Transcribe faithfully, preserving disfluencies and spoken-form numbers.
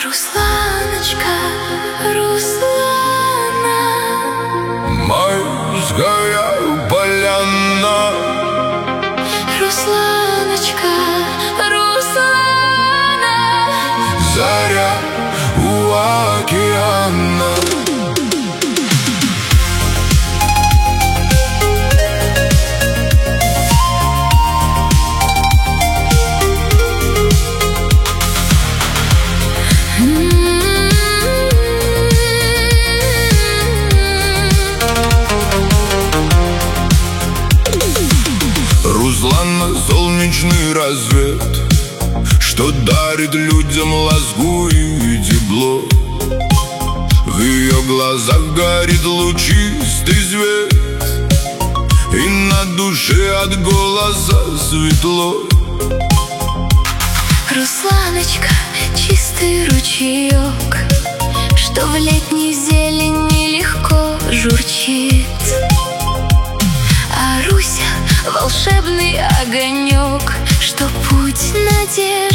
Русланочка, Руслана, майская поляна. Русланочка, Руслана, заря у океана. Руслана — солнечный рассвет, что дарит людям ласку и тепло. В ее глазах горит лучистый свет, и на душе от голоса светло. Русланочка, чистый ручеек, что в летней зелени легко журчит. А Руся — волшебный огонек, что путь надежд